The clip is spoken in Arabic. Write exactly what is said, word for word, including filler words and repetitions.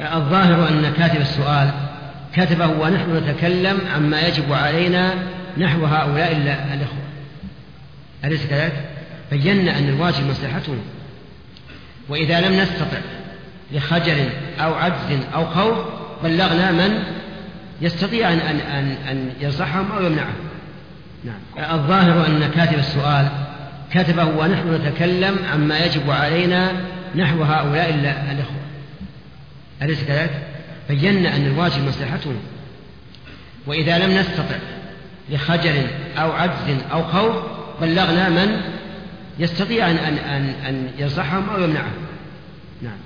الظاهر أن كاتب السؤال كتبه ونحن نتكلم عما يجب علينا نحو هؤلاء الإخوة، أليس كذلك؟ بينا أن الواجب مصلحتهم، وإذا لم نستطع لخجل أو عجز أو خوف بلغنا من يستطيع أن, أن, أن, أن ينصحهم أو يمنعهم. نعم. الظاهر أن كاتب السؤال كتبه ونحن نتكلم عما يجب علينا نحو هؤلاء الإخوة، أليس كذلك؟ بينا أن الواجب مصلحتهم، وإذا لم نستطع لخجل أو عجز أو خوف بلغنا من يستطيع أن, أن, أن, أن ينصحهم أو يمنعهم. نعم.